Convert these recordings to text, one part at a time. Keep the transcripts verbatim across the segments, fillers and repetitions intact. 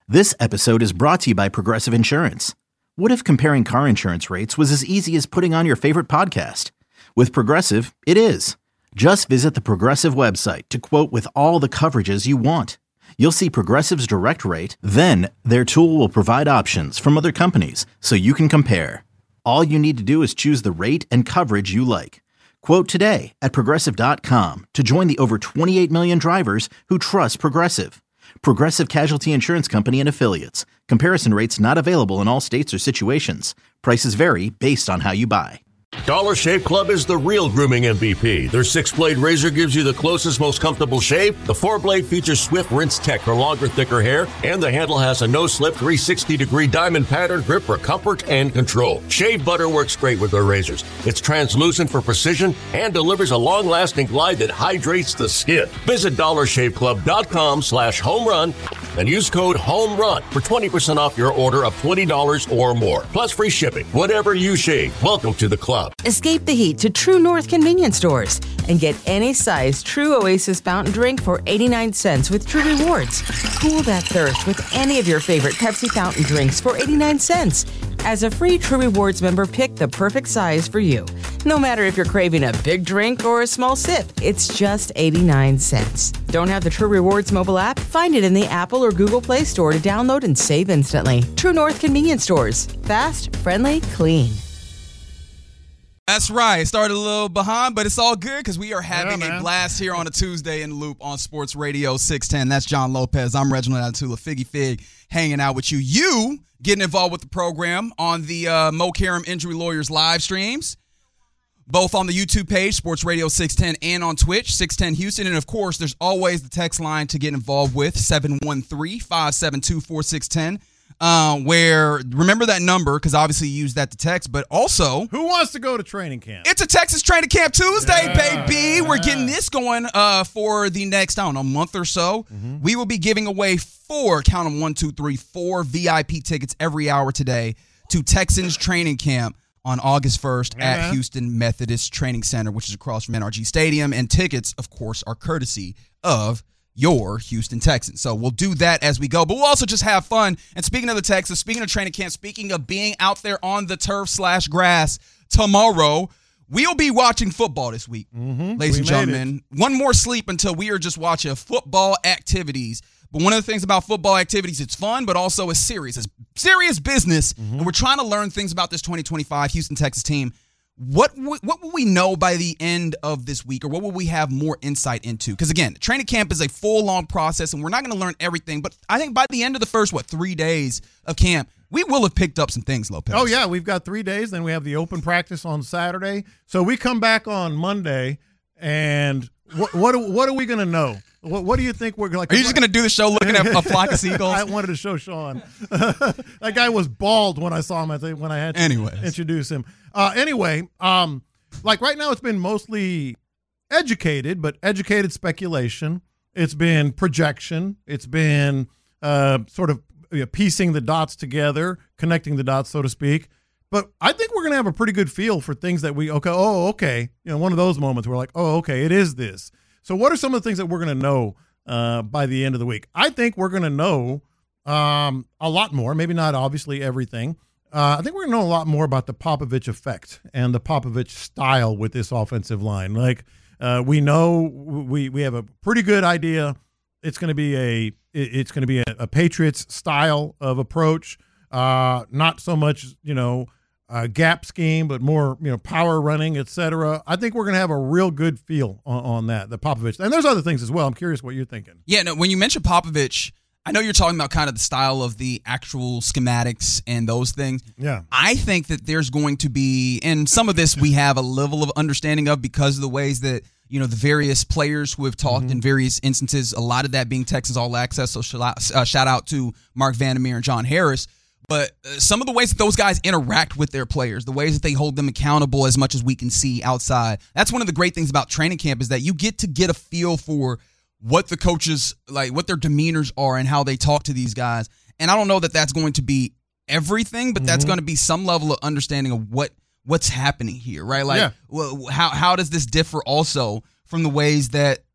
This episode is brought to you by Progressive Insurance. What if comparing car insurance rates was as easy as putting on your favorite podcast? With Progressive, it is. Just visit the Progressive website to quote with all the coverages you want. You'll see Progressive's direct rate, then their tool will provide options from other companies so you can compare. All you need to do is choose the rate and coverage you like. Quote today at progressive dot com to join the over twenty-eight million drivers who trust Progressive. Progressive Casualty Insurance Company and Affiliates. Comparison rates not available in all states or situations. Prices vary based on how you buy. Dollar Shave Club is the real grooming M V P. Their six-blade razor gives you the closest, most comfortable shave. The four-blade features swift rinse tech for longer, thicker hair. And the handle has a no-slip three sixty degree diamond pattern grip for comfort and control. Shave butter works great with their razors. It's translucent for precision and delivers a long-lasting glide that hydrates the skin. Visit dollar shave club dot com slash home run and use code HOMERUN for twenty percent off your order of twenty dollars or more. Plus free shipping. Whatever you shave, welcome to the club. Escape the heat to True North convenience stores and get any size True Oasis fountain drink for eighty-nine cents with True Rewards. Cool that thirst with any of your favorite Pepsi fountain drinks for eighty-nine cents. As a free True Rewards member, pick the perfect size for you. No matter if you're craving a big drink or a small sip, it's just eighty-nine cents. Don't have the True Rewards mobile app? Find it in the Apple or Google Play Store to download and save instantly. True North convenience stores. Fast, friendly, clean. That's right. Started a little behind, but it's all good because we are having yeah, a blast here on a Tuesday in Loop on Sports Radio six ten. That's John Lopez. I'm Reginald Atula, Figgy Fig, hanging out with you. You getting involved with the program on the uh, Mo Karam Injury Lawyers live streams, both on the YouTube page, Sports Radio six ten, and on Twitch, six ten Houston. And, of course, there's always the text line to get involved with, seven one three, five seven two, four six one zero. Uh, where, remember that number, because obviously you use that to text, but also... Who wants to go to training camp? It's a Texas Training Camp Tuesday, yeah, baby! yeah. We're getting this going uh, for the next, I don't know, month or so. Mm-hmm. We will be giving away four, count them, one, two, three, four V I P tickets every hour today to Texans Training Camp on August first yeah. at Houston Methodist Training Center, which is across from N R G Stadium. And tickets, of course, are courtesy of your Houston Texans. So we'll do that as we go, but we'll also just have fun. And speaking of the Texans, speaking of training camp, speaking of being out there on the turf slash grass tomorrow, we'll be watching football this week, mm-hmm. ladies we and gentlemen. It. One more sleep until we are just watching football activities. But one of the things about football activities, it's fun, but also it's serious. It's serious business, mm-hmm. and we're trying to learn things about this twenty twenty-five Houston Texas team. What w- what will we know by the end of this week, or what will we have more insight into? Because, again, training camp is a full-on process, and we're not going to learn everything. But I think by the end of the first, what, three days of camp, we will have picked up some things, Lopez. Oh, yeah. We've got three days. Then we have the open practice on Saturday. So we come back on Monday, and what what, what are we going to know? What, what do you think we're like? Are you just going to do the show looking at a flock of seagulls? I wanted to show Sean. That guy was bald when I saw him. I think when I had to Anyways. introduce him. Uh, anyway, um, like right now, it's been mostly educated, but educated speculation. It's been projection. It's been uh, sort of you know, piecing the dots together, connecting the dots, so to speak. But I think we're going to have a pretty good feel for things that we okay. Oh, okay. You know, one of those moments where we're like, oh, okay, it is this. So what are some of the things that we're going to know uh, by the end of the week? I think we're going to know um, a lot more, maybe not obviously everything. Uh, I think we're going to know a lot more about the Popovich effect and the Popovich style with this offensive line. Like uh, we know we we have a pretty good idea. It's going to be a it's going to be a, a Patriots style of approach. Uh, not so much you know. Uh, gap scheme, but more, you know, power running, et cetera. I think we're going to have a real good feel on, on that, the Popovich. And there's other things as well. I'm curious what you're thinking. Yeah, no, when you mention Popovich, I know you're talking about kind of the style of the actual schematics and those things. Yeah. I think that there's going to be, and some of this we have a level of understanding of because of the ways that, you know, the various players who have talked mm-hmm. in various instances, a lot of that being Texas All Access. So shout out, uh, shout out to Mark Vandermeer and John Harris. But uh, some of the ways that those guys interact with their players, the ways that they hold them accountable as much as we can see outside, that's one of the great things about training camp is that you get to get a feel for what the coaches, like what their demeanors are and how they talk to these guys. And I don't know that that's going to be everything, but mm-hmm. that's going to be some level of understanding of what what's happening here, right? Like, yeah. well, how how does this differ also from the ways that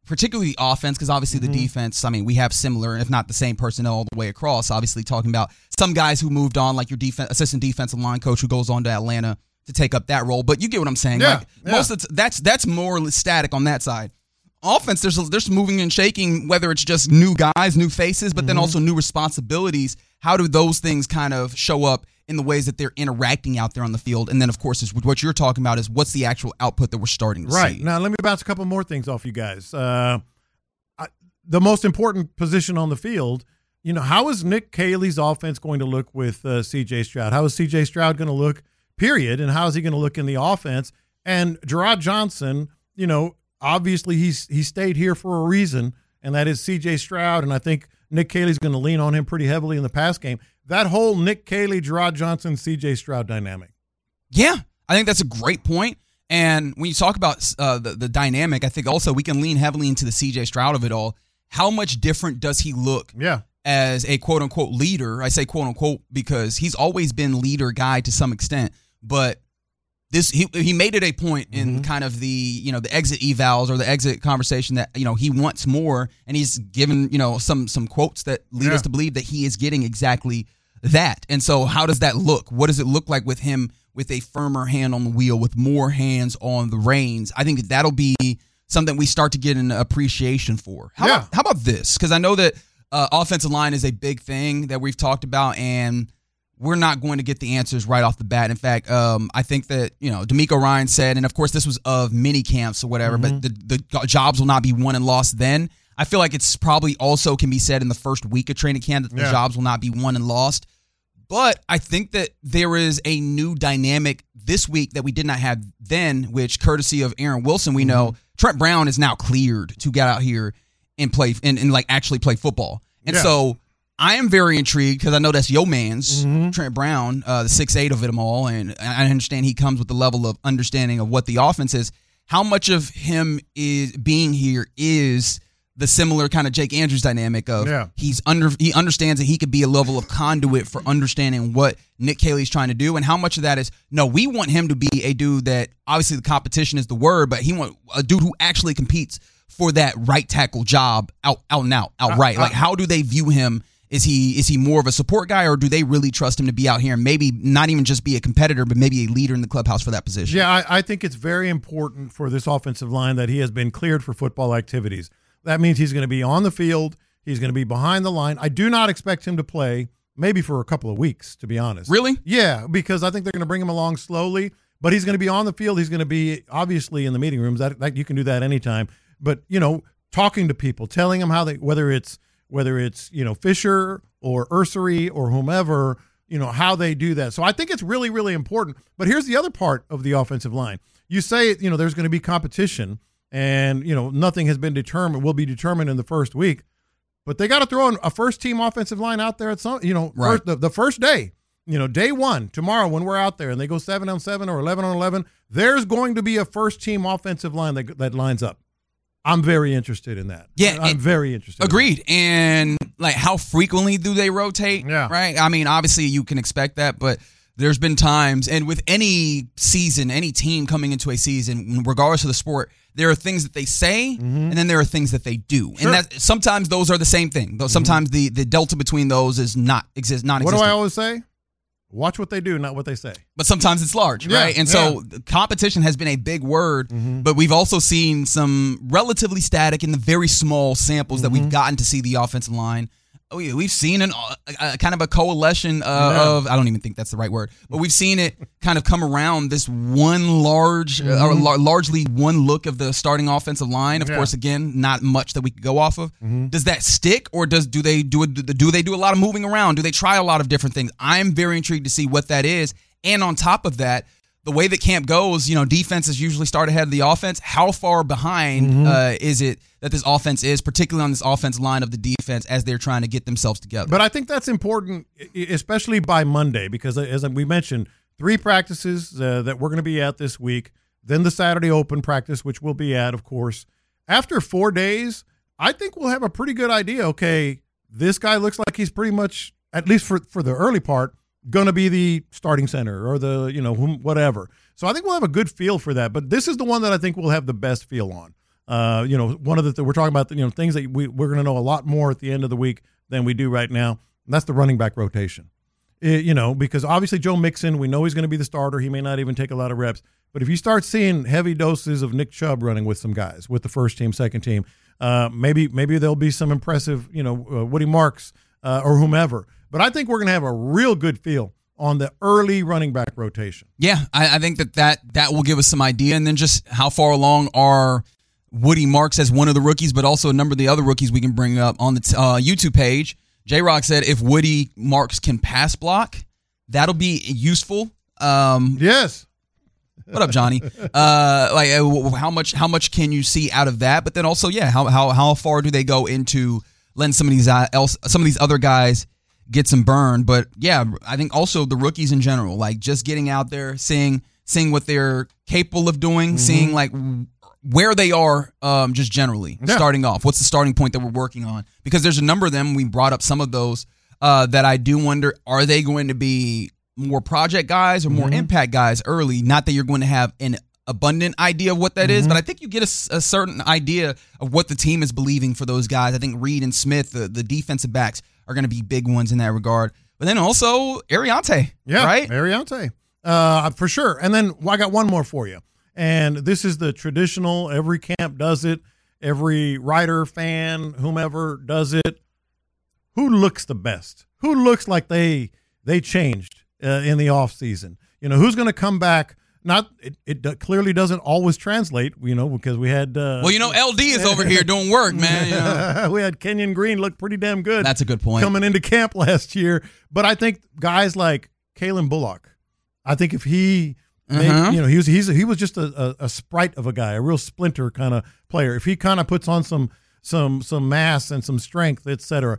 particularly the offense, because obviously mm-hmm. the defense, I mean, we have similar, if not the same personnel all the way across. Obviously talking about some guys who moved on, like your defense, assistant defensive line coach who goes on to Atlanta to take up that role. But you get what I'm saying. Yeah, like yeah. most of the, that's that's more static on that side. Offense, there's there's moving and shaking, whether it's just new guys, new faces, but mm-hmm. then also new responsibilities. How do those things kind of show up in the ways that they're interacting out there on the field? And then, of course, is what you're talking about is what's the actual output that we're starting to right. see. Right. Now, let me bounce a couple more things off you guys. Uh, I, the most important position on the field, you know, how is Nick Caley's offense going to look with uh, C J Stroud? How is C J Stroud going to look, period? And how is he going to look in the offense? And Gerard Johnson, you know, obviously he's he stayed here for a reason, and that is C J Stroud. And I think Nick Caley's going to lean on him pretty heavily in the pass game. That whole Nick Caley, Gerard Johnson, C J Stroud dynamic. Yeah, I think that's a great point. And when you talk about uh, the, the dynamic, I think also we can lean heavily into the C J Stroud of it all. How much different does he look yeah. as a quote-unquote leader? I say quote-unquote because he's always been leader guy to some extent. But this he he made it a point in mm-hmm. kind of the, you know, the exit evals or the exit conversation that, you know, he wants more. And he's given, you know, some some quotes that lead yeah. us to believe that he is getting exactly that. And so how does that look? What does it look like with him with a firmer hand on the wheel, with more hands on the reins? I think that that'll be something we start to get an appreciation for. How, yeah. about, how about this? Because I know that uh, offensive line is a big thing that we've talked about, and we're not going to get the answers right off the bat. In fact, um, I think that, you know, D'Amico Ryan said, and of course this was of mini camps or whatever, mm-hmm. but the, the jobs will not be won and lost then. I feel like it's probably also can be said in the first week of training camp that the yeah. jobs will not be won and lost. But I think that there is a new dynamic this week that we did not have then, which courtesy of Aaron Wilson, we mm-hmm. know Trent Brown is now cleared to get out here and play and, and like actually play football. And yeah. so I am very intrigued because I know that's yo man's mm-hmm. Trent Brown, uh, the six eight of it all, and I understand he comes with the level of understanding of what the offense is. How much of him is being here is the similar kind of Jake Andrews dynamic of yeah. he's under he understands that he could be a level of conduit for understanding what Nick Caley's trying to do, and how much of that is no, we want him to be a dude that obviously the competition is the word, but he want a dude who actually competes for that right tackle job out out and out outright. Uh, uh, like how do they view him? Is he is he more of a support guy, or do they really trust him to be out here and maybe not even just be a competitor, but maybe a leader in the clubhouse for that position? Yeah, I, I think it's very important for this offensive line that he has been cleared for football activities. That means he's going to be on the field. He's going to be behind the line. I do not expect him to play maybe for a couple of weeks, to be honest. Really? Yeah, because I think they're going to bring him along slowly, but he's going to be on the field. He's going to be obviously in the meeting rooms. That, that you can do that anytime. But, you know, talking to people, telling them how they, whether it's, whether it's, you know, Fisher or Ursery or whomever, you know, how they do that. So I think it's really, really important. But here's the other part of the offensive line. You say, you know, there's going to be competition and, you know, nothing has been determined, will be determined in the first week. But they got to throw a first-team offensive line out there at some, you know, right. first, the, the first day, you know, day one, tomorrow when we're out there and they go seven on seven or eleven on eleven, there's going to be a first-team offensive line that, that lines up. I'm very interested in that. Yeah, I'm very interested. Agreed. In that. And like, how frequently do they rotate? Yeah. Right. I mean, obviously you can expect that, but there's been times, and with any season, any team coming into a season, regardless of the sport, there are things that they say, mm-hmm. and then there are things that they do, sure. and that sometimes those are the same thing. Though sometimes mm-hmm. the the delta between those is not exist, not. What do I always say? Watch what they do, not what they say. But sometimes it's large, yeah, right? And yeah. so competition has been a big word, mm-hmm. but we've also seen some relatively static in the very small samples mm-hmm. that we've gotten to see the offensive line. Oh yeah, we've seen an a, a kind of a coalition uh, yeah. of, I don't even think that's the right word, but we've seen it kind of come around this one large, mm-hmm. uh, or la- largely one look of the starting offensive line. Of yeah. course, again, not much that we could go off of. Mm-hmm. Does that stick, or does do they do it? Do they do a lot of moving around? Do they try a lot of different things? I'm very intrigued to see what that is. And on top of that, the way that camp goes, you know, defenses usually start ahead of the offense. How far behind mm-hmm. uh, is it that this offense is, particularly on this offense line of the defense as they're trying to get themselves together? But I think that's important, especially by Monday, because as we mentioned, three practices uh, that we're going to be at this week, then the Saturday open practice, which we'll be at, of course. After four days, I think we'll have a pretty good idea. Okay, this guy looks like he's pretty much, at least for, for the early part, going to be the starting center or the, you know, whatever. So I think we'll have a good feel for that. But this is the one that I think we'll have the best feel on. Uh, you know, one of the we're talking about, you know, things that we we're going to know a lot more at the end of the week than we do right now. And that's the running back rotation. It, you know, because obviously Joe Mixon, we know he's going to be the starter. He may not even take a lot of reps. But if you start seeing heavy doses of Nick Chubb running with some guys, with the first team, second team, uh, maybe maybe there'll be some impressive, you know, uh, Woody Marks uh, or whomever. But I think we're going to have a real good feel on the early running back rotation. Yeah, I, I think that, that that will give us some idea. And then just how far along are Woody Marks as one of the rookies, but also a number of the other rookies we can bring up on the t- uh, YouTube page. J-Rock said if Woody Marks can pass block, that'll be useful. Um, yes. What up, Johnny? Uh, like, uh, how much? How much can you see out of that? But then also, yeah, how how how far do they go into letting some of these uh, else some of these other guys get some burn? But yeah, I think also the rookies in general, like just getting out there, seeing seeing what they're capable of doing, mm-hmm. seeing like where they are, um, just generally yeah. starting off. What's the starting point that we're working on? Because there's a number of them. We brought up some of those uh, that I do wonder: are they going to be more project guys or more mm-hmm. impact guys early? Not that you're going to have an abundant idea of what that mm-hmm. is, but I think you get a, a certain idea of what the team is believing for those guys. I think Reed and Smith, the, the defensive backs, are going to be big ones in that regard. But then also Ariante, yeah, right? Ariante, uh, for sure. And then well, I got one more for you. And this is the traditional, every camp does it, every writer, fan, whomever does it. Who looks the best? Who looks like they they changed Uh, in the off season? You know, who's going to come back? Not it, it d- clearly doesn't always translate, you know, because we had uh, well, you know, L D is over here doing work, man. You know? We had Kenyon Green look pretty damn good. That's a good point. Coming into camp last year, but I think guys like Kalen Bullock, I think if he, made, uh-huh. you know, he was he's he was just a, a, a sprite of a guy, a real splinter kind of player. If he kind of puts on some some some mass and some strength, et cetera,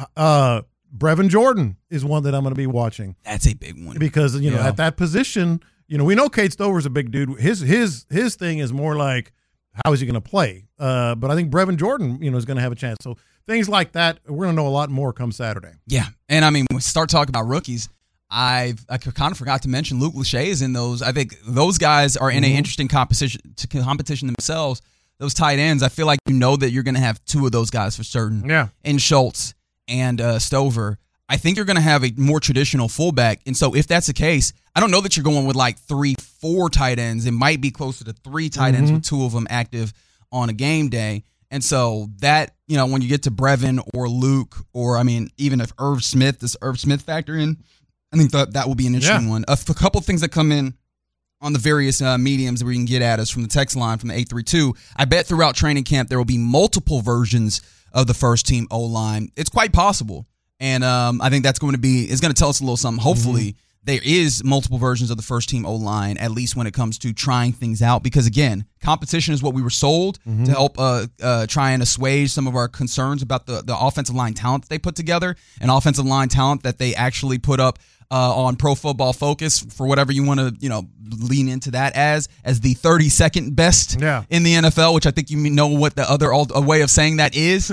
uh, Brevin Jordan is one that I'm going to be watching. That's a big one. Because, you know, yeah. at that position, you know, we know Cade Stover's a big dude. His his his thing is more like, how is he going to play? Uh, but I think Brevin Jordan, you know, is going to have a chance. So things like that, we're going to know a lot more come Saturday. Yeah. And, I mean, when we start talking about rookies, I've I kind of forgot to mention Luke Lachey is in those. I think those guys are in mm-hmm. an interesting competition, competition themselves. Those tight ends, I feel like you know that you're going to have two of those guys for certain. Yeah. In Schultz and uh, Stover. I think you're going to have a more traditional fullback. And so if that's the case, I don't know that you're going with like three, four tight ends. It might be closer to three tight ends mm-hmm. with two of them active on a game day. And so that, you know, when you get to Brevin or Luke, or I mean, even if Irv Smith, does Irv Smith factor in? I think that, that will be an interesting yeah. one. A, a couple of things that come in on the various uh, mediums that we can get at us from the text line from the eight three two. I bet throughout training camp there will be multiple versions of the first team O-line. It's quite possible. And um, I think that's going to be, it's going to tell us a little something. Hopefully mm-hmm. there is multiple versions of the first team O-line, at least when it comes to trying things out. Because again, competition is what we were sold mm-hmm. to help uh, uh, try and assuage some of our concerns about the, the offensive line talent that they put together, and offensive line talent that they actually put up uh, on Pro Football Focus, for whatever you want to, you know, lean into that as, as the thirty-second best yeah. in the N F L, which I think you know what the other a way of saying that is.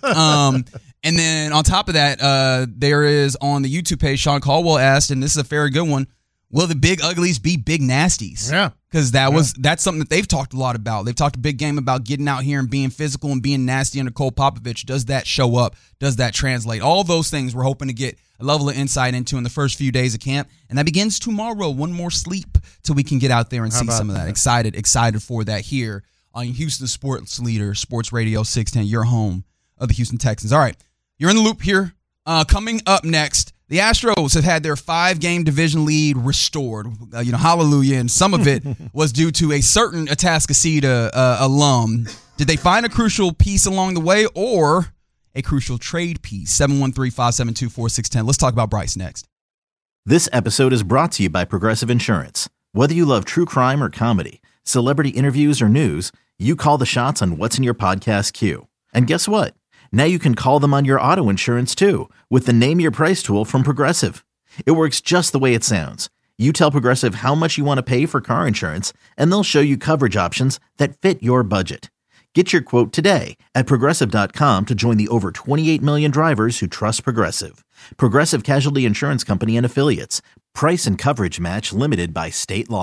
um, and then on top of that, uh, there is on the YouTube page, Sean Caldwell asked, and this is a very good one, will the big uglies be big nasties? Yeah. Because that yeah. was that's something that they've talked a lot about. They've talked a big game about getting out here and being physical and being nasty under Cole Popovich. Does that show up? Does that translate? All those things we're hoping to get a level of insight into in the first few days of camp. And that begins tomorrow. One more sleep till we can get out there and How see some of that. that. Excited, excited for that here on Houston Sports Leader, Sports Radio six ten, your home of the Houston Texans. All right, you're in the loop here. Uh, coming up next, the Astros have had their five-game division lead restored. Uh, you know, hallelujah, and some of it was due to a certain Atascocita uh, alum. Did they find a crucial piece along the way, or a crucial trade piece? seven one three, five seven two, four six one zero. Let's talk about Bryce next. This episode is brought to you by Progressive Insurance. Whether you love true crime or comedy, celebrity interviews or news, you call the shots on what's in your podcast queue. And guess what? Now you can call them on your auto insurance too with the Name Your Price tool from Progressive. It works just the way it sounds. You tell Progressive how much you want to pay for car insurance, and they'll show you coverage options that fit your budget. Get your quote today at Progressive dot com to join the over twenty-eight million drivers who trust Progressive. Progressive Casualty Insurance Company and Affiliates. Price and coverage match limited by state law.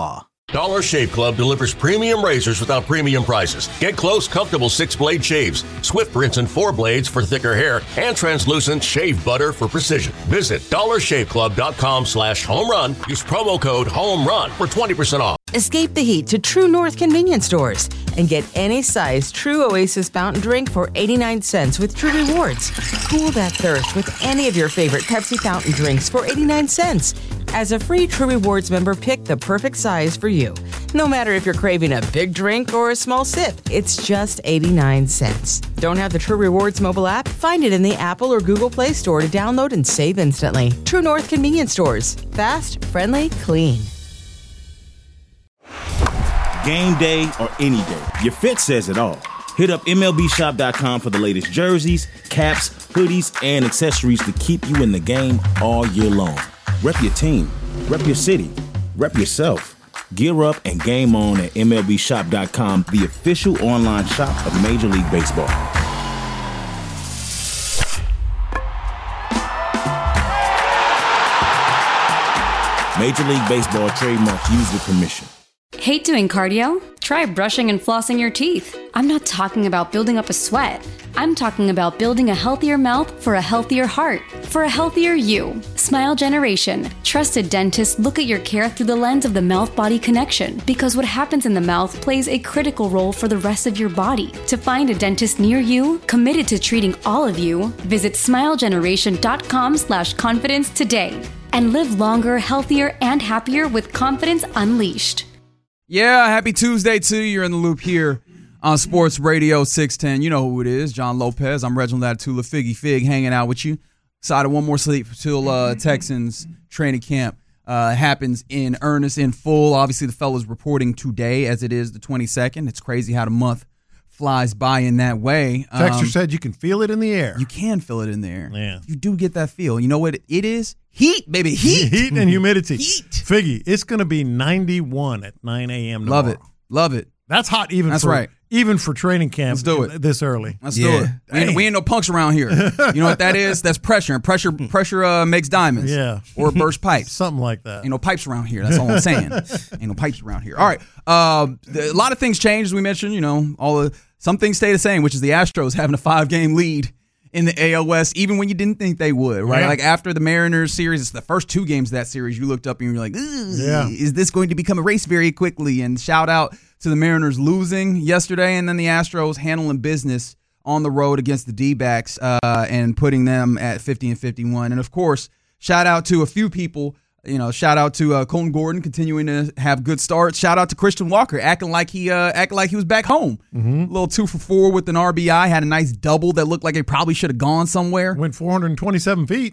Dollar Shave Club delivers premium razors without premium prices. Get close, comfortable six-blade shaves, Swift rinse and four blades for thicker hair, and translucent shave butter for precision. Visit dollar shave club dot com slash home run. Use promo code HOMERUN for twenty percent off. Escape the heat to True North convenience stores and get any size True Oasis fountain drink for eighty-nine cents with True Rewards. Cool that thirst with any of your favorite Pepsi fountain drinks for eighty-nine cents. As a free True Rewards member, pick the perfect size for you. No matter if you're craving a big drink or a small sip, it's just eighty-nine cents. Don't have the True Rewards mobile app? Find it in the Apple or Google Play Store to download and save instantly. True North convenience stores. Fast, friendly, clean. Game day or any day, your fit says it all. Hit up M L B shop dot com for the latest jerseys, caps, hoodies, and accessories to keep you in the game all year long. Rep your team, rep your city, rep yourself. Gear up and game on at M L B shop dot com, the official online shop of Major League Baseball. Major League Baseball trademark used with permission. Hate doing cardio? Try brushing and flossing your teeth. I'm not talking about building up a sweat. I'm talking about building a healthier mouth for a healthier heart, for a healthier you. Smile Generation. Trusted dentists look at your care through the lens of the mouth-body connection, because what happens in the mouth plays a critical role for the rest of your body. To find a dentist near you, committed to treating all of you, visit smile generation dot com slash confidence today. And live longer, healthier, and happier with confidence unleashed. Yeah, happy Tuesday to you. You're in the loop here on Sports Radio six ten. You know who it is, John Lopez. I'm Reginald Atatula, Figgy Fig, hanging out with you. Excited one more sleep till uh, Texans training camp uh, happens in earnest, in full. Obviously, the fellas reporting today, as it is the twenty-second. It's crazy how the month flies by in that way. Texter um, said you can feel it in the air. You can feel it in the air. Yeah. You do get that feel. You know what it is? Heat, baby, heat. Heat and humidity. Heat. Figgy, it's going to be ninety-one at nine a.m. tomorrow. Love it. Love it. That's hot even That's for right. even for training camp. Let's do it. This early. Let's Yeah. do it. We ain't, we ain't no punks around here. You know what that is? That's pressure. And pressure pressure uh, makes diamonds. Yeah. Or burst pipes. Something like that. Ain't no pipes around here. That's all I'm saying. Ain't no pipes around here. All right. Uh, a lot of things changed, as we mentioned. You know, all the some things stay the same, which is the Astros having a five-game lead in the A L West, even when you didn't think they would, right? Yeah. Like after the Mariners series, it's the first two games of that series, you looked up and you're like, Yeah. is this going to become a race very quickly? And shout out to the Mariners losing yesterday, and then the Astros handling business on the road against the D-backs uh, and putting them at fifty and fifty-one. And of course, shout out to a few people. You know, shout out to uh, Colton Gordon continuing to have good starts. Shout out to Christian Walker acting like he uh, acting like he was back home. Mm-hmm. A little two for four with an R B I. Had a nice double that looked like it probably should have gone somewhere. Went four hundred twenty-seven feet.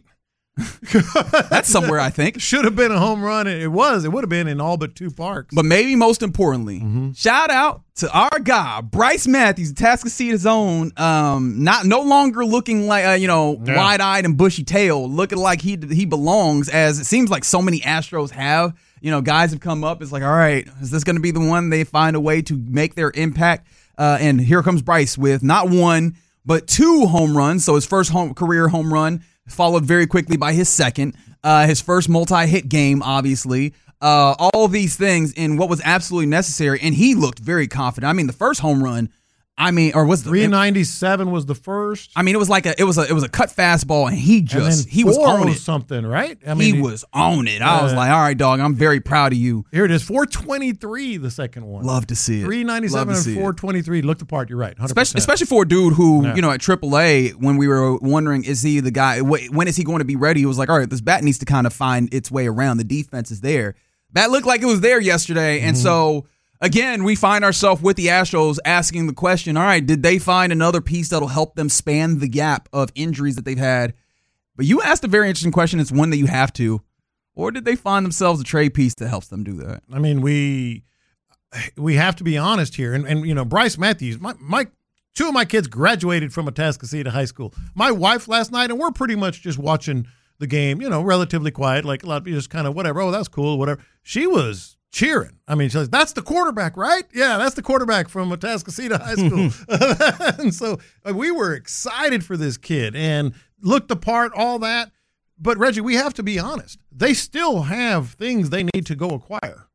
That's somewhere, I think. Should have been a home run. It was. It would have been in all but two parks. But maybe most importantly, mm-hmm. shout out to our guy, Bryce Matthews, Atascoceda's own, um, not no longer looking like, uh, you know, yeah. wide-eyed and bushy-tailed, looking like he he belongs, as it seems like so many Astros have. You know, guys have come up. It's like, all right, is this going to be the one they find a way to make their impact? Uh, and here comes Bryce with not one, but two home runs. So his first home, career home run, followed very quickly by his second, uh, his first multi-hit game, obviously. Uh, all of these things in what was absolutely necessary, and he looked very confident. I mean, the first home run, I mean, or was the three ninety-seven was the first. I mean, it was like a it was a it was a cut fastball, and he just and he was on it. Something, right? I mean, he was on it. I uh, was like, all right, dog, I'm very proud of you. Here it is, four twenty-three, the second one. Love to see it. three ninety-seven and four twenty-three. Looked apart. You're right. one hundred percent. Especially, especially for a dude who, yeah. you know, at triple A, when we were wondering, is he the guy? When is he going to be ready? He was like, all right, this bat needs to kind of find its way around. The defense is there. Bat looked like it was there yesterday, and mm-hmm. so. Again, we find ourselves with the Astros asking the question, all right, did they find another piece that'll help them span the gap of injuries that they've had? But you asked a very interesting question. It's one that you have to. Or did they find themselves a trade piece that helps them do that? I mean, we we have to be honest here. And, and you know, Bryce Matthews, my, my two of my kids graduated from Atascocita High School. My wife last night, and we're pretty much just watching the game, you know, relatively quiet, like a lot of people just kind of whatever. Oh, that's cool, whatever. She was cheering. I mean, she's like, that's the quarterback, right? Yeah, that's the quarterback from Atascocita High School. And so uh, we were excited for this kid and looked the part, all that. But, Reggie, we have to be honest. They still have things they need to go acquire.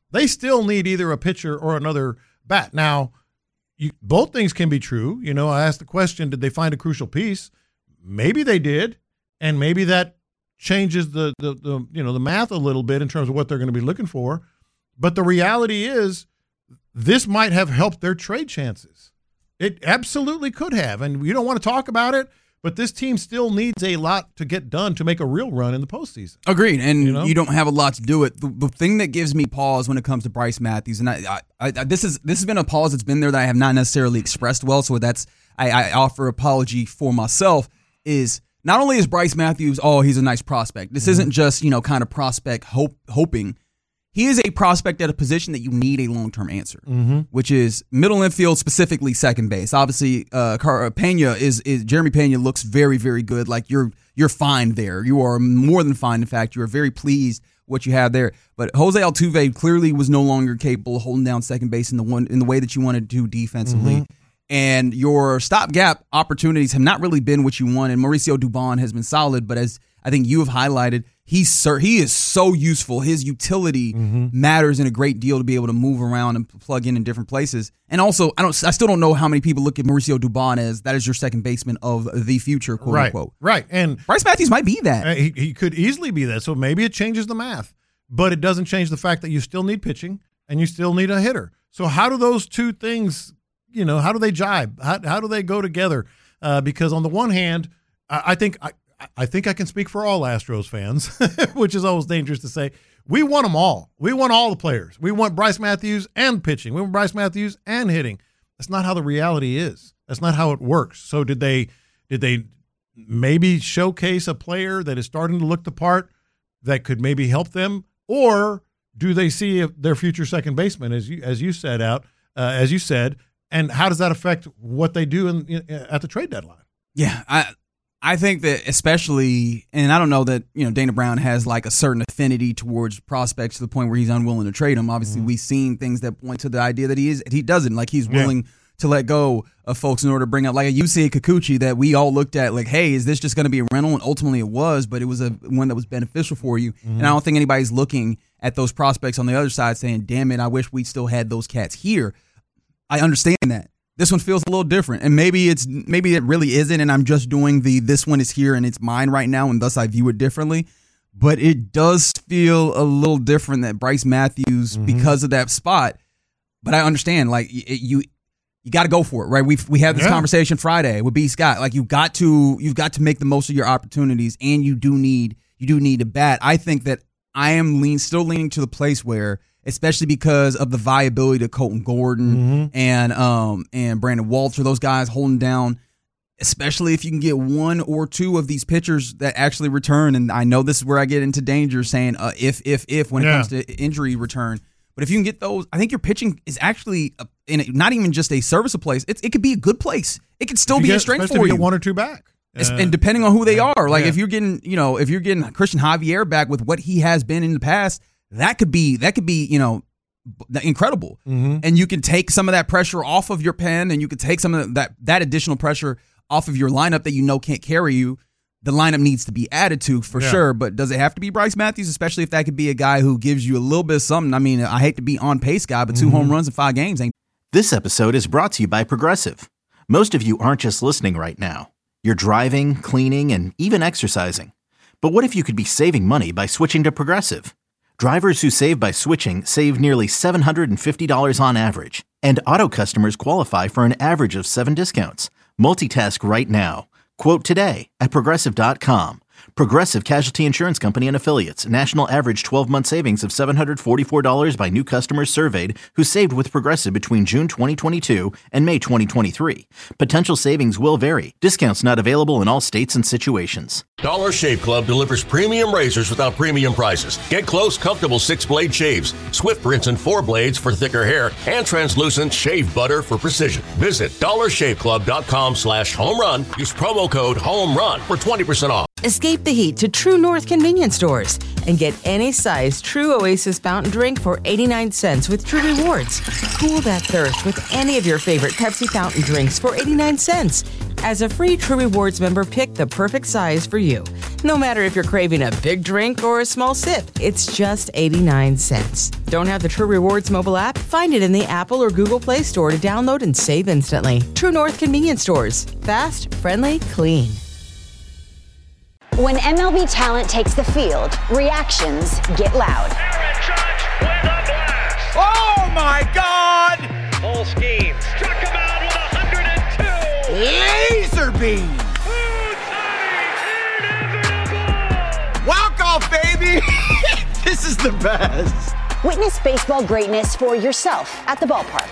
They still need either a pitcher or another bat. Now, you, both things can be true. You know, I asked the question, did they find a crucial piece? Maybe they did, and maybe that changes the, the, the you know, the math a little bit in terms of what they're going to be looking for. But the reality is this might have helped their trade chances. It absolutely could have, and we don't want to talk about it, but this team still needs a lot to get done to make a real run in the postseason. Agreed, and you know? you don't have a lot to do it. The, the thing that gives me pause when it comes to Bryce Matthews, and I, I, I, this is this has been a pause that's been there that I have not necessarily expressed well, so that's I, I offer apology for myself, is not only is Bryce Matthews, oh, he's a nice prospect. This mm-hmm. isn't just, you know, kind of prospect hope hoping. He is a prospect at a position that you need a long-term answer, mm-hmm. which is middle infield, specifically second base. Obviously, uh, Car- Pena is, is Jeremy Pena looks very, very good. Like you're you're fine there. You are more than fine. In fact, you are very pleased what you have there. But Jose Altuve clearly was no longer capable of holding down second base in the one in the way that you wanted to do defensively. Mm-hmm. And your stopgap opportunities have not really been what you wanted. Mauricio Dubon has been solid, but as I think you have highlighted, he's sir, he is so useful. His utility mm-hmm. matters in a great deal to be able to move around and plug in in different places. And also, I don't, I still don't know how many people look at Mauricio Dubon as that is your second baseman of the future, quote right, unquote. Right, and Bryce Matthews might be that. He, he could easily be that. So maybe it changes the math, but it doesn't change the fact that you still need pitching and you still need a hitter. So how do those two things, you know, how do they jibe? How, how do they go together? Uh, because on the one hand, I, I think I, I think I can speak for all Astros fans, which is always dangerous to say. We want them all. We want all the players. We want Bryce Matthews and pitching. We want Bryce Matthews and hitting. That's not how the reality is. That's not how it works. So did they did they maybe showcase a player that is starting to look the part that could maybe help them, or do they see their future second baseman, as you as you said out uh, as you said, and how does that affect what they do in, in, at the trade deadline? Yeah, I. I think that especially, and I don't know that, you know, Dana Brown has like a certain affinity towards prospects to the point where he's unwilling to trade them. Obviously, mm-hmm. we've seen things that point to the idea that he is he doesn't. Like he's willing yeah. to let go of folks in order to bring up like a Yusei Kikuchi that we all looked at like, hey, is this just going to be a rental? And ultimately it was, but it was a one that was beneficial for you. Mm-hmm. And I don't think anybody's looking at those prospects on the other side saying, damn it, I wish we still had those cats here. I understand that. This one feels a little different, and maybe it's maybe it really isn't, and I'm just doing the this one is here and it's mine right now, and thus I view it differently. But it does feel a little different that Bryce Matthews, mm-hmm. because of that spot. But I understand, like it, you, you got to go for it, right? We we had this yeah. conversation Friday with B. Scott. Like you got to you've got to make the most of your opportunities, and you do need you do need a bat. I think that I am lean still leaning to the place where, especially because of the viability to Colton Gordon mm-hmm. and um and Brandon Walter, those guys holding down, especially if you can get one or two of these pitchers that actually return. And I know this is where I get into danger saying uh, if, if, if when it yeah. comes to injury return. But if you can get those, I think your pitching is actually a, in a, not even just a serviceable place. It's, it could be a good place. It could still be get, a strength for if you. you. Get one or two back. Uh, and depending on who they yeah, are, like yeah. if you're getting, you know, if you're getting Christian Javier back with what he has been in the past, that could be, that could be, you know, incredible. Mm-hmm. And you can take some of that pressure off of your pen, and you can take some of that, that additional pressure off of your lineup that you know can't carry you. The lineup needs to be added to for yeah. sure, but does it have to be Bryce Matthews, especially if that could be a guy who gives you a little bit of something? I mean, I hate to be on pace guy, but two mm-hmm. home runs in five games ain't. This episode is brought to you by Progressive. Most of you aren't just listening right now. You're driving, cleaning, and even exercising. But what if you could be saving money by switching to Progressive? Drivers who save by switching save nearly seven hundred fifty dollars on average, and auto customers qualify for an average of seven discounts. Multitask right now. Quote today at Progressive dot com. Progressive Casualty Insurance Company and Affiliates. National average twelve-month savings of seven hundred forty-four dollars by new customers surveyed who saved with Progressive between June twenty twenty-two and May twenty twenty-three. Potential savings will vary. Discounts not available in all states and situations. Dollar Shave Club delivers premium razors without premium prices. Get close, comfortable six-blade shaves, Swift rinse and four blades for thicker hair, and translucent shave butter for precision. Visit dollar shave club dot com slash home run. Use promo code HOMERUN for twenty percent off. Escape the heat to True North convenience stores and get any size True Oasis fountain drink for eighty-nine cents with True Rewards. Cool that thirst with any of your favorite Pepsi fountain drinks for eighty-nine cents. As a free True Rewards member, pick the perfect size for you. No matter if you're craving a big drink or a small sip, it's just eighty-nine cents. Don't have the True Rewards mobile app? Find it in the Apple or Google Play Store to download and save instantly. True North Convenience Stores. Fast, friendly, clean. When M L B talent takes the field, reactions get loud. Aaron Judge with a blast. Oh my God! Full scheme. Struck him out with one hundred two. Laser beam. Inevitable. Walk off, baby. This is the best. Witness baseball greatness for yourself at the ballpark.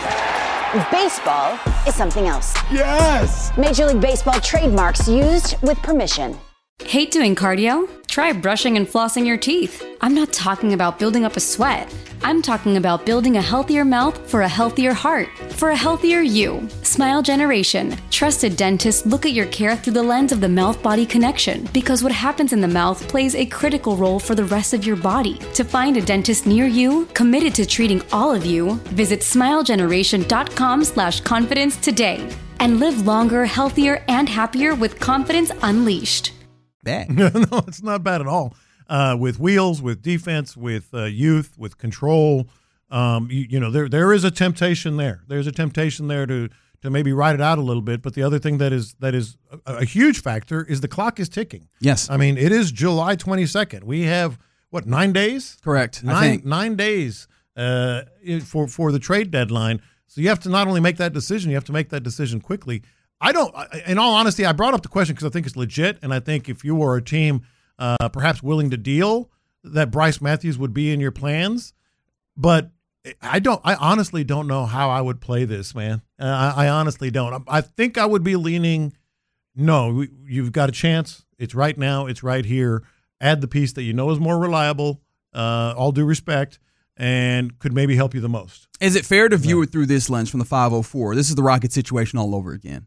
Baseball is something else. Yes. Major League Baseball trademarks used with permission. Hate doing cardio? Try brushing and flossing your teeth. I'm not talking about building up a sweat. I'm talking about building a healthier mouth for a healthier heart, for a healthier you. Smile Generation. Trusted dentists look at your care through the lens of the mouth-body connection, because what happens in the mouth plays a critical role for the rest of your body. To find a dentist near you, committed to treating all of you, visit smilegeneration.com slash confidence today and live longer, healthier, and happier with confidence unleashed. Bad. No, it's not bad at all. Uh, with wheels, with defense, with uh, youth, with control, um, you, you know, there there is a temptation there. There's a temptation there to to maybe ride it out a little bit. But the other thing that is that is a, a huge factor is the clock is ticking. Yes. I mean, it is July twenty-second. We have what nine days? Correct. Nine I think. nine days uh, for for the trade deadline. So you have to not only make that decision, you have to make that decision quickly. I don't, in all honesty, I brought up the question because I think it's legit, and I think if you were a team uh, perhaps willing to deal, that Bryce Matthews would be in your plans. But I don't, I honestly don't know how I would play this, man. Uh, I, I honestly don't. I, I think I would be leaning, no, we, you've got a chance. It's right now. It's right here. Add the piece that you know is more reliable, uh, all due respect, and could maybe help you the most. Is it fair to view yeah. it through this lens from the five oh four? This is the Rocket situation all over again.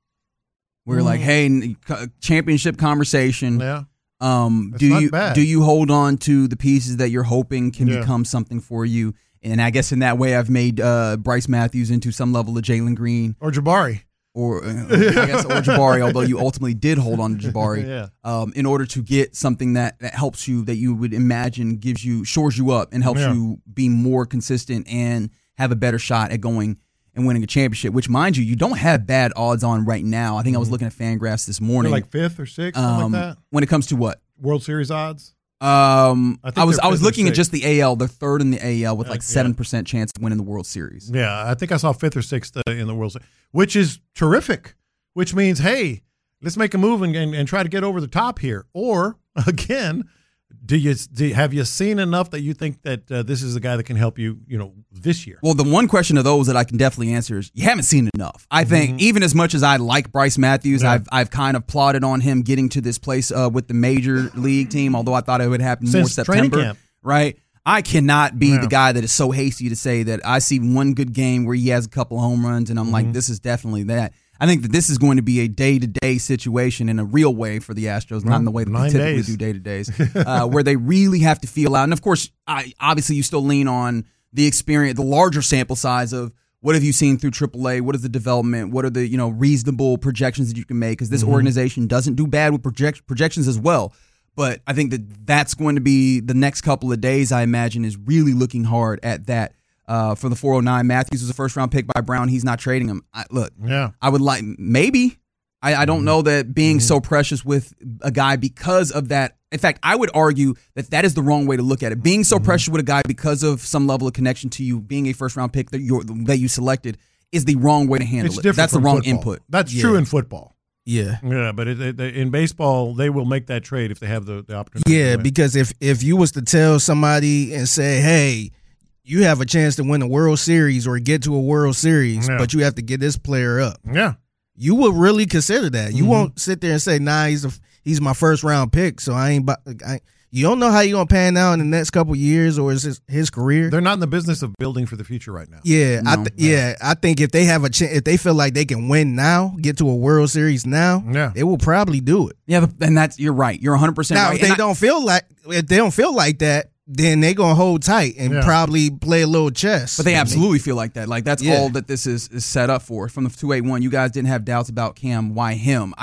We're mm. like, hey, championship conversation. Yeah. Um, do you bad. do you hold on to the pieces that you're hoping can yeah. become something for you? And I guess in that way, I've made uh, Bryce Matthews into some level of Jalen Green or Jabari, or uh, I guess or Jabari. Although you ultimately did hold on to Jabari, yeah. um, in order to get something that, that helps you, that you would imagine gives you shores you up and helps yeah. you be more consistent and have a better shot at going and winning a championship, which, mind you, you don't have bad odds on right now. I think mm-hmm. I was looking at FanGraphs this morning. They're like fifth or sixth, something um, like that. When it comes to what? World Series odds? Um, I, I was I was looking at just the A L. They're third in the A L with like uh, seven percent chance of winning the World Series. Yeah, I think I saw fifth or sixth uh, in the World Series, which is terrific, which means, hey, let's make a move and, and, and try to get over the top here. Or, again, Do you, do you have you seen enough that you think that uh, this is the guy that can help you, you know, this year? Well, the one question of those that I can definitely answer is you haven't seen enough. I think mm-hmm. even as much as I like Bryce Matthews, yeah. I've I've kind of plotted on him getting to this place uh, with the major league team, although I thought it would happen Since more September. Camp. Right? I cannot be yeah. the guy that is so hasty to say that I see one good game where he has a couple home runs and I'm mm-hmm. like, this is definitely that. I think that this is going to be a day-to-day situation in a real way for the Astros, not in the way that Nine they typically days. do day-to-days, uh, where they really have to feel out. And, of course, I, obviously you still lean on the experience, the larger sample size of what have you seen through triple A, what is the development, what are the you know reasonable projections that you can make, because this mm-hmm. organization doesn't do bad with project, projections as well. But I think that that's going to be the next couple of days, I imagine, is really looking hard at that. Uh, for the four oh nine, Matthews was a first-round pick by Brown. He's not trading him. I, look, yeah. I would like maybe. I, I don't mm-hmm. know that being mm-hmm. so precious with a guy because of that. In fact, I would argue that that is the wrong way to look at it. Being so mm-hmm. precious with a guy because of some level of connection to you, being a first-round pick that you that you selected, is the wrong way to handle it's it. Different That's the from wrong football. input. That's yeah. true in football. Yeah, yeah, but it, it, in baseball, they will make that trade if they have the, the opportunity. Yeah, because if if you was to tell somebody and say, hey, you have a chance to win a World Series or get to a World Series, yeah. but you have to get this player up. Yeah. You would really consider that. You mm-hmm. won't sit there and say, nah, he's a, he's my first round pick, so I ain't I, you don't know how you're going to pan out in the next couple of years or is his, his career. They're not in the business of building for the future right now. Yeah, no, I th- no. yeah, I think if they have a chance, if they feel like they can win now, get to a World Series now, yeah. they will probably do it. Yeah, and that's you're right. You're one hundred percent now, right. if they and don't I, feel like if they don't feel like that, then they're going to hold tight and yeah. probably play a little chess. But they absolutely feel like that. Like, that's yeah. all that this is, is set up for. From the two eighty-one, you guys didn't have doubts about Cam. Why him? I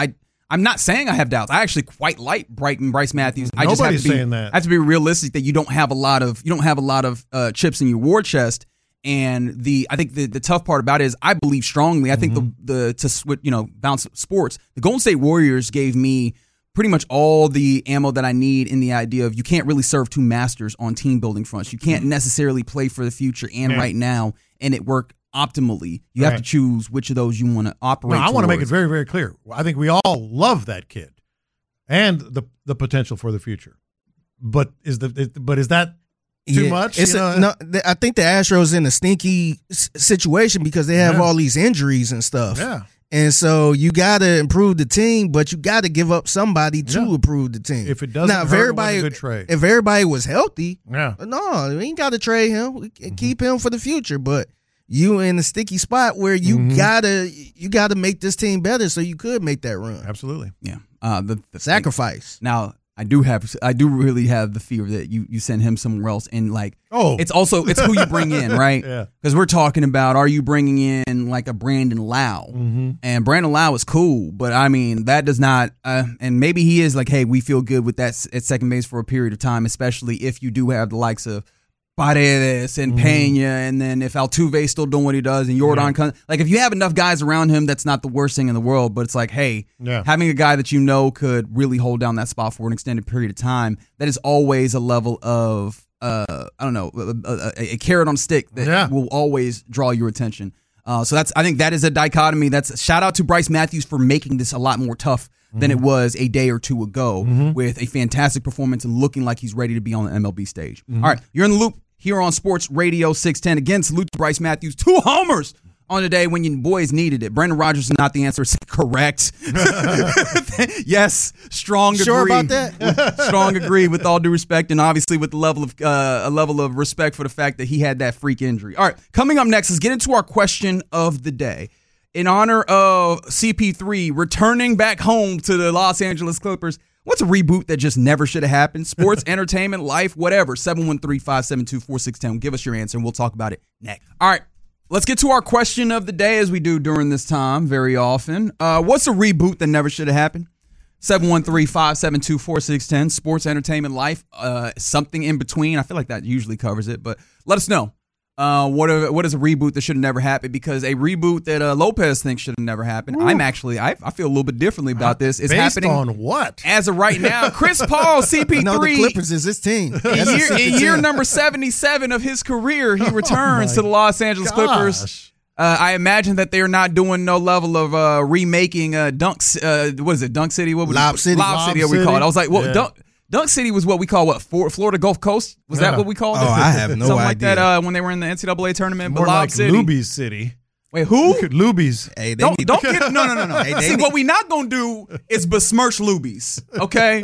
I'm not saying I have doubts. I actually quite like Brighton, Bryce Matthews. I Nobody's just have to be, saying that. I have to be realistic that you don't have a lot of you don't have a lot of uh, chips in your war chest. And the I think the, the tough part about it is I believe strongly. I think mm-hmm. the the to switch you know bounce sports. The Golden State Warriors gave me pretty much all the ammo that I need in the idea of you can't really serve two masters on team building fronts. You can't necessarily play for the future and yeah. right now and it work optimally. You right. have to choose which of those you want to operate. No, I want to make it towards. very, very clear. I think we all love that kid and the the potential for the future. But is the but is that too yeah, much? It's you a, know? no, I think the Astros in a stinky s- situation because they have Yeah. all these injuries and stuff. Yeah. And so you got to improve the team, but you got to give up somebody to Yeah. improve the team. If it doesn't now, if hurt, it everybody, wasn't a good trade. if everybody was healthy, Yeah. no, we ain't got to trade him. We can keep him for the future. But you in a sticky spot where you Mhm. gotta you gotta make this team better so you could make that run. Absolutely. Yeah. Uh, the, the Sacrifice. Now, I do have, I do really have the fear that you, you send him somewhere else, and like, Oh. it's also it's who you bring in, right? Yeah. Because we're talking about, are you bringing in like a Brandon Lau? Mm-hmm. And Brandon Lau is cool, but I mean that does not, uh, and maybe he is like, hey, we feel good with that s- at second base for a period of time, especially if you do have the likes of Paredes and Mhm. Pena, and then if Altuve's still doing what he does, and Jordan, Yeah. comes, like if you have enough guys around him, that's not the worst thing in the world. But it's like, hey, Yeah. having a guy that you know could really hold down that spot for an extended period of time, that is always a level of, uh, I don't know, a, a, a carrot on a stick that Yeah. will always draw your attention. Uh, so that's, I think that is a dichotomy. That's shout out to Bryce Matthews for making this a lot more tough than it was a day or two ago, Mhm. with a fantastic performance and looking like he's ready to be on the M L B stage. All right, you're in the loop here on Sports Radio six ten. Again, salute to Bryce Matthews. Two homers on the day when your boys needed it. Brendan Rodgers is not the answer. It's correct. Yes, strong agree. Sure about that? Strong agree, with all due respect, and obviously with the level of uh, a level of respect for the fact that he had that freak injury. All right, coming up next, let's get into our question of the day. In honor of C P three returning back home to the Los Angeles Clippers, what's a reboot that just never should have happened? Sports, entertainment, life, whatever. seven one three, five seven two, four six one zero. Give us your answer, and we'll talk about it next. All right, let's get to our question of the day, as we do during this time very often. Uh, what's a reboot that never should have happened? seven one three, five seven two, four six one zero. Sports, entertainment, life, uh, something in between. I feel like that usually covers it, but let us know. Uh, what are, what is a reboot that should have never happened? Because a reboot that uh, Lopez thinks should have never happened. Ooh. I'm actually, I, I feel a little bit differently about this. It's Based happening on what? as of right now. Chris Paul, C P three. No, the Clippers is his team. In That's year, the in year team. number seventy-seven of his career, he returns Oh to the Los Angeles gosh. Clippers. Uh, I imagine that they are not doing no level of uh, remaking uh, Dunk. Uh, what is it? Dunk City? What was Lob City. Lob, Lob City. What we City. call it? I was like, well, Yeah. Dunk. Dunk City was what we call what For- Florida Gulf Coast. Was Yeah. that what we called it? Oh, I have no Something like idea. that uh, when they were in the N C double A tournament. More but Lob like City. Luby's City. Wait, who? Luby's. Hey, they Don't need- don't get no no no no. Hey, they See, need- what we not gonna do is besmirch Luby's. Okay,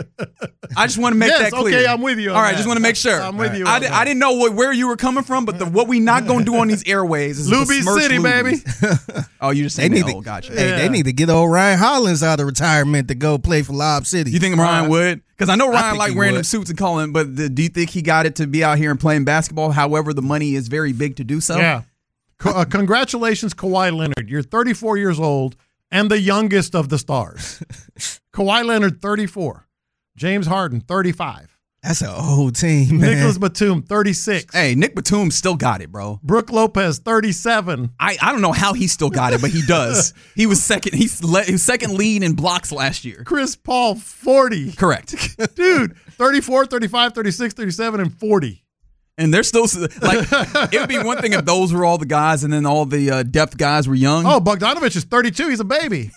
I just want to make Yes, that clear. okay, I'm with you on All right, that. just want to make sure. I'm with you I, on di- that. I didn't know what, where you were coming from, but the, what we not gonna do on these airways is Luby's besmirch City, Luby's. baby. Oh, you just They saying need that. to, Oh, gotcha. hey, Yeah. they need to get old Ryan Hollins out of retirement to go play for Lob City. You think Ryan would? Because I know Ryan think like he wearing them would. suits and calling, but the, do you think he got it to be out here and playing basketball? However, the money is very big to do so. Yeah. Co- uh, congratulations, Kawhi Leonard. You're thirty-four years old and the youngest of the stars. Kawhi Leonard, thirty-four. James Harden, thirty-five. That's an old team, man. Nicholas Batum, thirty-six. Hey, Nick Batum still got it, bro. Brooke Lopez, thirty-seven. I, I don't know how he still got it, but he does. He was second. He's le- he was second lead in blocks last year. Chris Paul, forty. Correct. Dude, thirty-four, thirty-five, thirty-six, thirty-seven, and forty. And they're still like, it would be one thing if those were all the guys, and then all the uh, depth guys were young. Oh, Bogdanovich is thirty-two. He's a baby.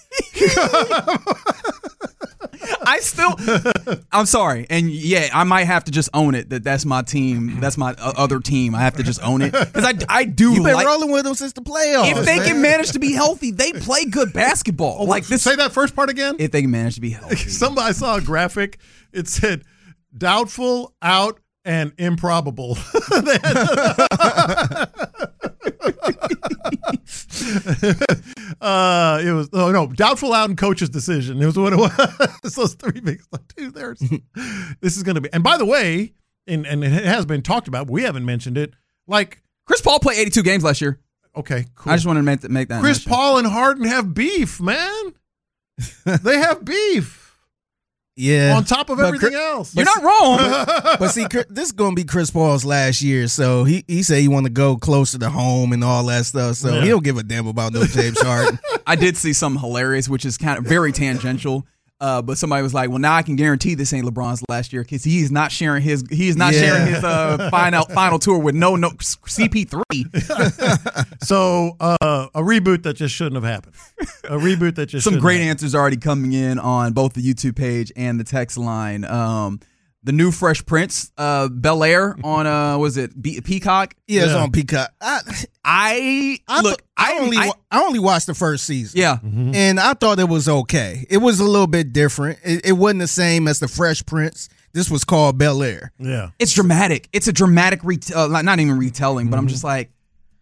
I still, I'm sorry, and yeah, I might have to just own it that that's my team, that's my uh, other team. I have to just own it because I, I do. You've been like, rolling with them since the playoffs. if they man. can manage to be healthy, they play good basketball. like this, Say that first part again. if they can manage to be healthy. Somebody I saw a graphic. It said doubtful, out, and improbable. uh, it was oh no, doubtful, out, and coach's decision. It was what it was. Those three big stuff. Dude, there's this is going to be. And by the way, and and it has been talked about, but we haven't mentioned it. Like Chris Paul played eighty-two games last year. okay, cool. I just wanted to make, that- make that. Chris mention. Paul and Harden have beef, man. They have beef. Yeah. On top of But everything Chris- else. You're not wrong. But see, Chris- this is going to be Chris Paul's last year, so he, he said he want to go closer to home and all that stuff, so Yeah. he don't give a damn about no James Harden. I did see something hilarious, which is kind of very tangential. Uh, but somebody was like, "Well, now I can guarantee this ain't LeBron's last year because he's not sharing his he is not Yeah. sharing his uh, final final tour with no no C P three." So uh, a reboot that just shouldn't have happened. A reboot that just Some shouldn't great have answers already coming in on both the YouTube page and the text line. Um, the new Fresh Prince, uh, Bel Air on uh, was it Be- Peacock? Yeah, it's Yeah. on Peacock. I, I, I look. th- I, only I, wa- I only watched the first season. yeah. And I thought it was okay. It was a little bit different. It, it wasn't the same as the Fresh Prince. This was called Bel Air. Yeah. It's dramatic. It's a dramatic ret- uh, not, not even retelling, but I'm just like,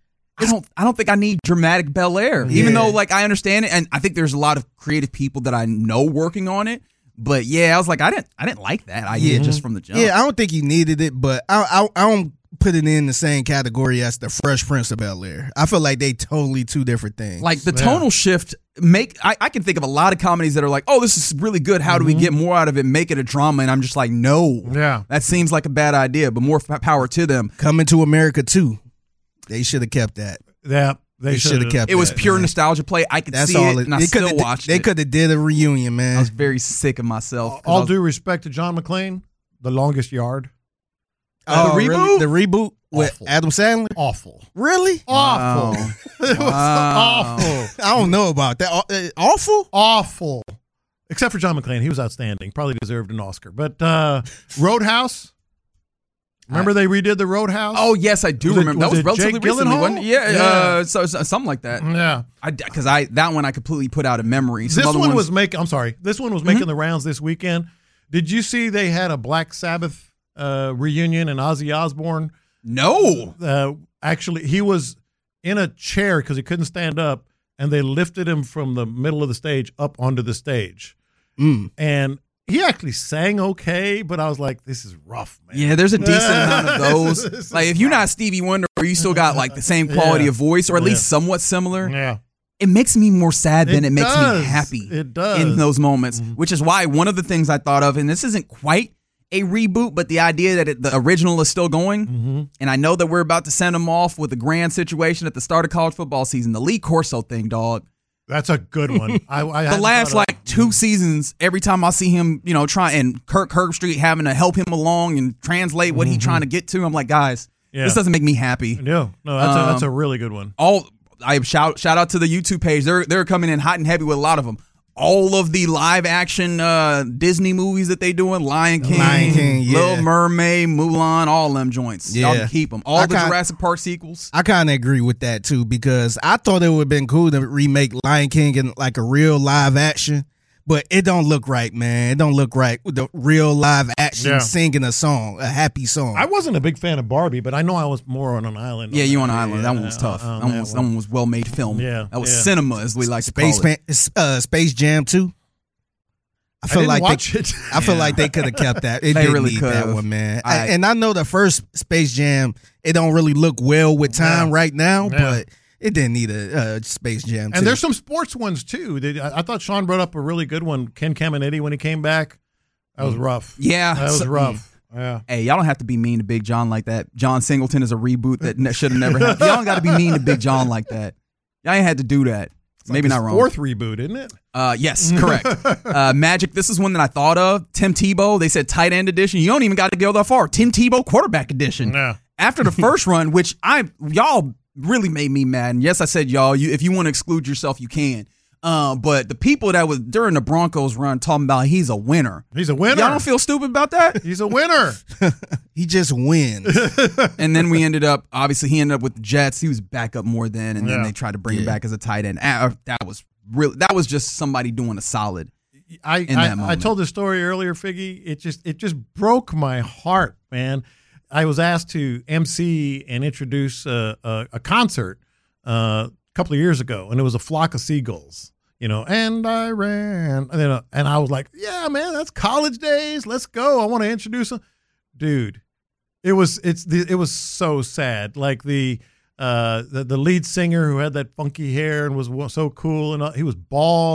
I don't I don't think I need dramatic Bel Air. Even Yeah. though like I understand it, and I think there's a lot of creative people that I know working on it. But yeah, I was like, I didn't I didn't like that idea Yeah. just from the jump. Yeah, I don't think you needed it, but I, I, I don't put it in the same category as the Fresh Prince of Bel Air. I feel like they totally two different things. Like the tonal shift make I, I can think of a lot of comedies that are like, oh, this is really good. How do we get more out of it? Make it a drama. And I'm just like, no. Yeah. That seems like a bad idea, but more f- power to them. Coming to America too. They should have kept that. Yeah. They, They should have kept It was that, pure man. nostalgia play. I could That's see all it, it. and I They still coulda- watched They it. could have did a reunion, I man. was very sick of myself. 'cause I All was- due respect to John McClane, The Longest Yard. Oh, the really? reboot? The reboot with Awful. Adam Sandler? Awful. Really? Awful. Wow. It was Wow. awful. I don't know about that. Aw- uh, Awful? Awful. Except for John McClane. He was outstanding. Probably deserved an Oscar. But uh, Roadhouse. Remember they redid the Roadhouse? Oh yes, I do Was it- remember. was that was it relatively Jake recently, Gyllenhaal? wasn't it? Yeah, Yeah. Uh, so, so something like that. Yeah. I because I that one I completely put out of memory. Some This other one ones- was making, I'm sorry, this one was Mm-hmm. making the rounds this weekend. Did you see they had a Black Sabbath uh, reunion and Ozzy Osbourne? no. Uh, actually, he was in a chair because he couldn't stand up, and they lifted him from the middle of the stage up onto the stage. Mm. And he actually sang okay, but I was like, this is rough, man. Yeah, there's a decent amount of This those. is- this is Like if you're not Stevie Wonder, or you still got like the same quality Yeah. of voice, or at least Yeah. somewhat similar. Yeah. It makes me more sad than It it, makes does. me happy. It does. in those moments, Mhm. which is why one of the things I thought of, and this isn't quite a reboot, but the idea that it, the original is still going, Mm-hmm. and I know that we're about to send them off with a grand situation at the start of college football season. The Lee Corso thing, dog. That's a good one. I, I The hadn't last thought of- like two seasons, every time I see him, you know, try and Kirk Herbstreit having to help him along and translate what he's trying to get to, I'm like, guys, Yeah. this doesn't make me happy. No, no, that's, a, that's a Um, really good one. All I shout shout out to the YouTube page. They're they're coming in hot and heavy with a lot of them. All of the live action uh, Disney movies that they doing, Lion King, Lion King, yeah. Little Mermaid, Mulan, all them joints. Y'all Yeah. can keep them. All I the kinda- Jurassic Park sequels. I kind of agree with that too because I thought it would have been cool to remake Lion King in like a real live action, but it don't look right, man. It don't look right with the real live action Yeah. singing a song, a happy song. I wasn't a big fan of Barbie, but I know I was more on an island. Yeah, on you that. on an island. That one was Yeah, tough. on that, one that was, that one. one was well made film. Yeah, that was yeah. cinema, as we like to Space call it. Pan, uh, Space Jam two. I I feel didn't like watch they, it. I feel like they could have kept that. It They didn't really need that could've. one, man. I- I, and I know the first Space Jam, it don't really look well with time Yeah. right now, Yeah. but it didn't need a uh, Space Jam. two. And there's some sports ones too. They- I I thought Sean brought up a really good one. Ken Caminiti when he came back, that was rough. Yeah, That was so- rough. Yeah. Hey, y'all don't have to be mean to Big John like that. John Singleton is a reboot that ne- should have never happened. Y'all don't got to be mean to Big John like that. Y'all ain't had to do that. It's like Maybe his not wrong. Fourth reboot, isn't it? Uh, yes, correct. uh, Magic, this is one that I thought of. Tim Tebow, they said tight end edition. You don't even got to go that far. Tim Tebow quarterback edition. Yeah. After the first run, which I y'all really made me mad. And yes, I said y'all. You, if you want to exclude yourself, you can. Uh, but the people that was during the Broncos run talking about he's a winner. He's a winner. Y'all don't feel stupid about that? He's a winner. he just wins. And then we ended up, obviously, he ended up with the Jets. He was back up more then, and then Yeah. they tried to bring him Yeah. back as a tight end. Uh, That was really that was just somebody doing a solid. I in I, that I moment. told this story earlier, Figgy. It just it just broke my heart, man. I was asked to M C and introduce a, a, a concert uh, a couple of years ago, and it was a flock of seagulls. You know, and I ran, and, then, and I was like, "Yeah, man, that's college days. Let's go. I want to introduce them, dude." It was it's the, it was so sad. Like the uh the, the lead singer who had that funky hair and was so cool, and uh, he was bald.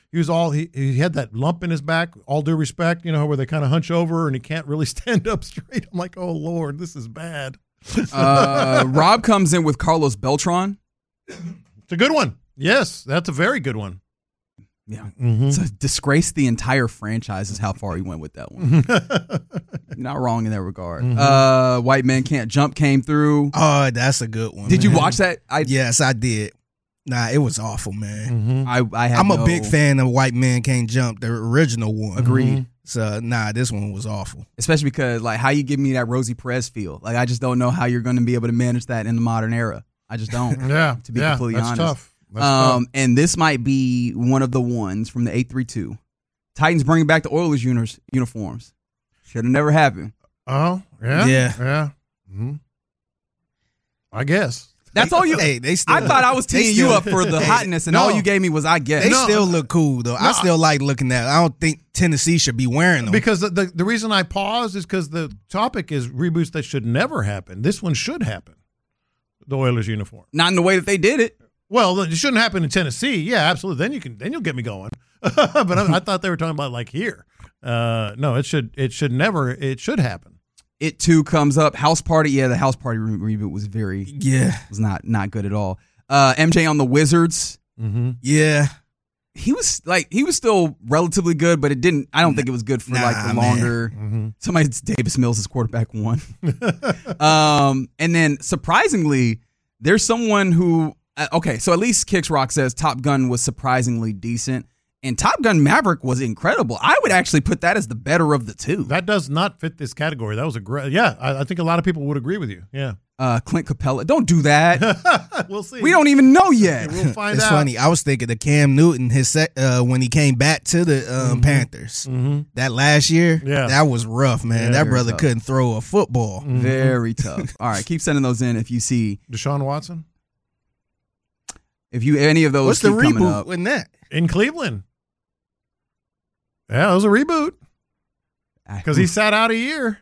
he was all he, he had that lump in his back, all due respect, you know, where they kind of hunch over and he can't really stand up straight. I'm like, oh, Lord, this is bad. uh, Rob comes in with Carlos Beltran. It's a good one. Yes, that's a very good one. Yeah. Mm-hmm. So disgrace the entire franchise is how far he went with that one. You're not wrong in that regard. Mm-hmm. Uh, White Men Can't Jump came through. Oh, that's a good one. Did man. you watch that? I, yes, I did. Nah, it was awful, man. Mm-hmm. I, I had I'm no... a big fan of White Men Can't Jump, the original one. Agreed. Mm-hmm. So, nah, this one was awful. Especially because, like, how you give me that Rosie Perez feel. Like, I just don't know how you're going to be able to manage that in the modern era. I just don't. yeah. To be yeah, completely that's honest. Tough. That's um, tough. And this might be one of the ones from the eight three two. Titans bringing back the Oilers uni- uniforms. Should have never happened. Oh, yeah? Yeah. Yeah. Mm-hmm. I guess. That's all you. Hey, they still, I thought I was teeing still, you up for the hey, hotness, and no, all you gave me was I guess. They no, still look cool, though. No, I still like looking at it. I don't think Tennessee should be wearing them. Because the, the, the reason I paused is because the topic is reboots that should never happen. This one should happen. The Oilers uniform. Not in the way that they did it. Well, it shouldn't happen in Tennessee. Yeah, absolutely. Then you can. Then you'll get me going. But I, I thought they were talking about like here. Uh, no, it should. It should never. It should happen. It too comes up. House Party. Yeah, the House Party re- reboot was very. Yeah, was not not good at all. Uh, M J on the Wizards. Mm-hmm. Yeah, he was like he was still relatively good, but it didn't. I don't think it was good for nah, like the longer. Mm-hmm. Somebody Davis Mills is quarterback one. um, and then surprisingly, there's someone who. Uh, okay, so at least Kicks Rock says Top Gun was surprisingly decent, and Top Gun Maverick was incredible. I would actually put that as the better of the two. That does not fit this category. That was a great. Yeah, I, I think a lot of people would agree with you. Yeah. Uh, Clint Capella, don't do that. We'll see. We don't even know yet. We'll find it's out. funny. I was thinking of Cam Newton, his sec, uh, when he came back to the um, Mm-hmm. Panthers Mm-hmm. that last year. Yeah. That was rough, man. Yeah, that brother tough. couldn't throw a football. Mm-hmm. Very tough. All right, keep sending those in if you see Deshaun Watson if you any of those. What's the keep coming reboot up. in that? in Cleveland. Yeah, it was a reboot because he sat out a year.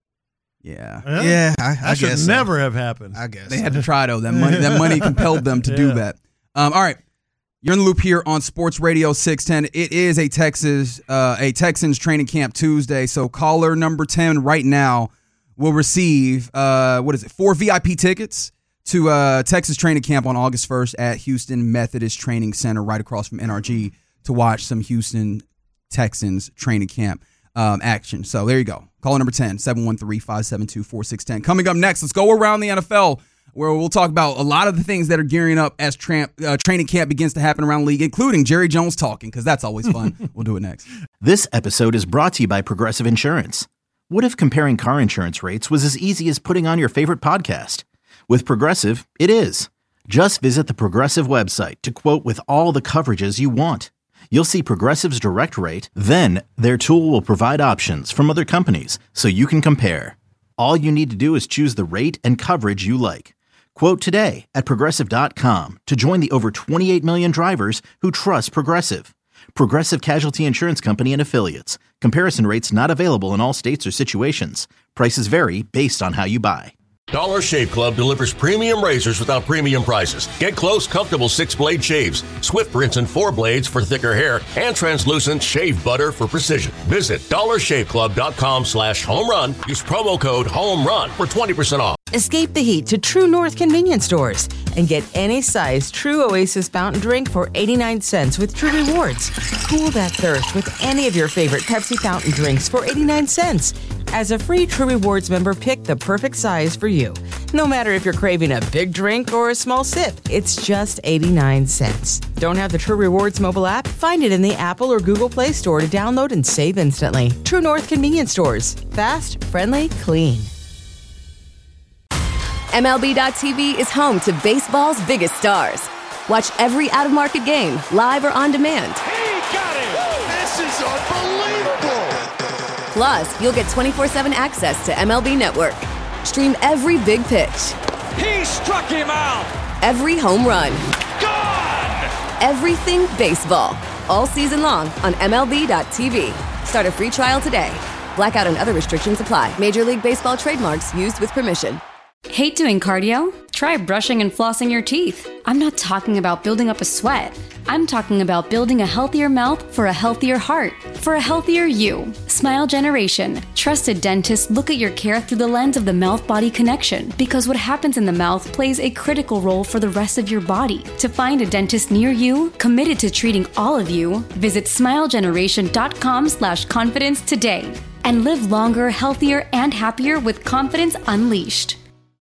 Yeah. Yeah, Yeah, I, I that should guess so. never have happened. I guess They so. had to try though. That money, that money compelled them to do Yeah. that. Um, all right, you're in the loop here on Sports Radio six ten. It is a Texas, uh, a Texans training camp Tuesday. So caller number ten right now will receive uh, what is it? Four V I P tickets to uh, Texas training camp on August first at Houston Methodist Training Center, right across from N R G, to watch some Houston Texans training camp um, action. So there you go. Caller number ten, seven one three, five seven two, four six one zero. Coming up next, let's go around the N F L, where we'll talk about a lot of the things that are gearing up as tra- uh, training camp begins to happen around the league, including Jerry Jones talking, because that's always fun. We'll do it next. This episode is brought to you by Progressive Insurance. What if comparing car insurance rates was as easy as putting on your favorite podcast? With Progressive, it is. Just visit the Progressive website to quote with all the coverages you want. You'll see Progressive's direct rate, then their tool will provide options from other companies so you can compare. All you need to do is choose the rate and coverage you like. Quote today at Progressive dot com to join the over twenty-eight million drivers who trust Progressive. Progressive Casualty Insurance Company and Affiliates. Comparison rates not available in all states or situations. Prices vary based on how you buy. Dollar Shave Club delivers premium razors without premium prices. Get close, comfortable six-blade shaves, Swift rinse and four blades for thicker hair, and translucent shave butter for precision. Visit dollar shave club dot com slash home run. Use promo code HOMERUN for twenty percent off. Escape the heat to True North convenience stores and get any size True Oasis fountain drink for eighty-nine cents with True Rewards. Cool that thirst with any of your favorite Pepsi fountain drinks for eighty-nine cents. As a free True Rewards member, pick the perfect size for you. No matter if you're craving a big drink or a small sip, it's just eighty-nine cents. Don't have the True Rewards mobile app? Find it in the Apple or Google Play Store to download and save instantly. True North convenience stores. Fast, friendly, clean. M L B dot T V is home to baseball's biggest stars. Watch every out-of-market game, live or on demand. He got it! This is unbelievable! Plus, you'll get twenty-four seven access to M L B Network. Stream every big pitch. He struck him out! Every home run. Gone! Everything baseball. All season long on M L B dot T V. Start a free trial today. Blackout and other restrictions apply. Major League Baseball trademarks used with permission. Hate doing cardio? Try brushing and flossing your teeth. I'm not talking about building up a sweat. I'm talking about building a healthier mouth for a healthier heart, for a healthier you. Smile Generation. Trusted dentists look at your care through the lens of the mouth-body connection, because what happens in the mouth plays a critical role for the rest of your body. To find a dentist near you, committed to treating all of you, visit smilegeneration.com slash confidence today and live longer, healthier, and happier with confidence unleashed.